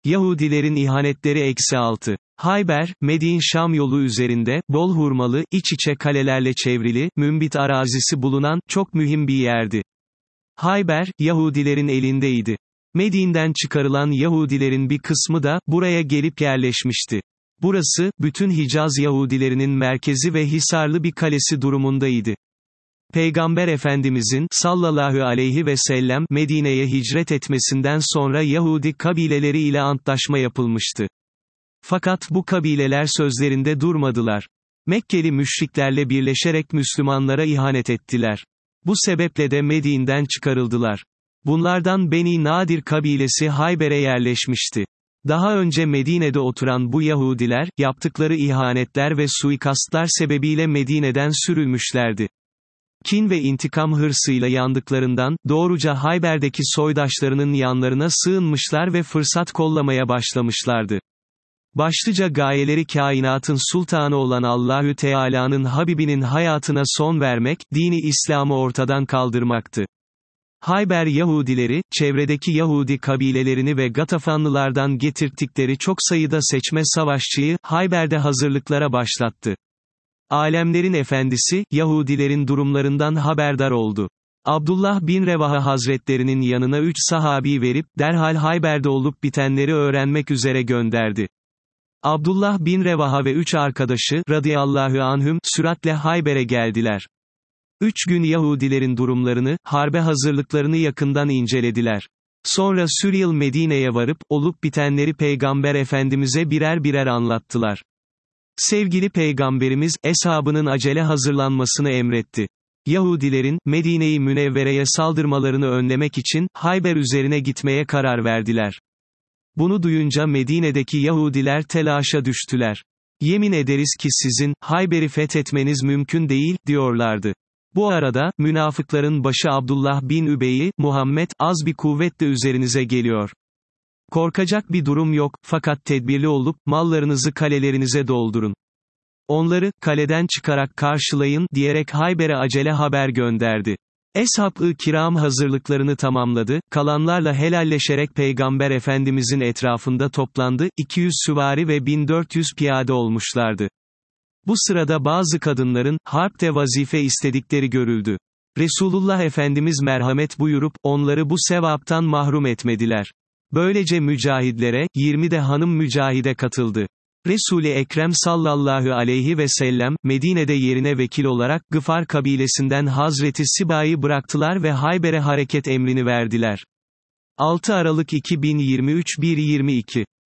Yahudilerin ihanetleri -6. Hayber, Medin-Şam yolu üzerinde, bol hurmalı, iç içe kalelerle çevrili, mümbit arazisi bulunan, çok mühim bir yerdi. Hayber, Yahudilerin elindeydi. Medine'den çıkarılan Yahudilerin bir kısmı da, buraya gelip yerleşmişti. Burası, bütün Hicaz Yahudilerinin merkezi ve hisarlı bir kalesi durumundaydı. Peygamber Efendimizin, sallallahu aleyhi ve sellem, Medine'ye hicret etmesinden sonra Yahudi kabileleri ile antlaşma yapılmıştı. Fakat bu kabileler sözlerinde durmadılar. Mekkeli müşriklerle birleşerek Müslümanlara ihanet ettiler. Bu sebeple de Medine'den çıkarıldılar. Bunlardan Beni Nadir kabilesi Hayber'e yerleşmişti. Daha önce Medine'de oturan bu Yahudiler, yaptıkları ihanetler ve suikastlar sebebiyle Medine'den sürülmüşlerdi. Kin ve intikam hırsıyla yandıklarından, doğruca Hayber'deki soydaşlarının yanlarına sığınmışlar ve fırsat kollamaya başlamışlardı. Başlıca gayeleri kainatın sultanı olan Allahü Teala'nın Habibinin hayatına son vermek, dini İslam'ı ortadan kaldırmaktı. Hayber Yahudileri, çevredeki Yahudi kabilelerini ve Gatafanlılardan getirttikleri çok sayıda seçme savaşçıyı, Hayber'de hazırlıklara başlattı. Alemlerin efendisi, Yahudilerin durumlarından haberdar oldu. Abdullah bin Revaha Hazretlerinin yanına 3 sahabi verip, derhal Hayber'de olup bitenleri öğrenmek üzere gönderdi. Abdullah bin Revaha ve 3 arkadaşı, radıyallahu anhüm, süratle Hayber'e geldiler. 3 gün Yahudilerin durumlarını, harbe hazırlıklarını yakından incelediler. Sonra Süriyel Medine'ye varıp, olup bitenleri Peygamber Efendimiz'e birer birer anlattılar. Sevgili Peygamberimiz, eshabının acele hazırlanmasını emretti. Yahudilerin, Medine-i Münevvere'ye saldırmalarını önlemek için, Hayber üzerine gitmeye karar verdiler. Bunu duyunca Medine'deki Yahudiler telaşa düştüler. Yemin ederiz ki sizin, Hayber'i fethetmeniz mümkün değil, diyorlardı. Bu arada, münafıkların başı Abdullah bin Übey'i, Muhammed, az bir kuvvetle üzerinize geliyor. Korkacak bir durum yok, fakat tedbirli olup, mallarınızı kalelerinize doldurun. Onları, kaleden çıkarak karşılayın, diyerek Hayber'e acele haber gönderdi. Eshab-ı kiram hazırlıklarını tamamladı, kalanlarla helalleşerek Peygamber Efendimizin etrafında toplandı, 200 süvari ve 1400 piyade olmuşlardı. Bu sırada bazı kadınların, harpte vazife istedikleri görüldü. Resulullah Efendimiz merhamet buyurup, onları bu sevaptan mahrum etmediler. Böylece mücahidlere, 20 de hanım mücahide katıldı. Resul-i Ekrem sallallahu aleyhi ve sellem, Medine'de yerine vekil olarak, Gıfar kabilesinden Hazreti Siba'yı bıraktılar ve Hayber'e hareket emrini verdiler. 6 Aralık 2023 1:22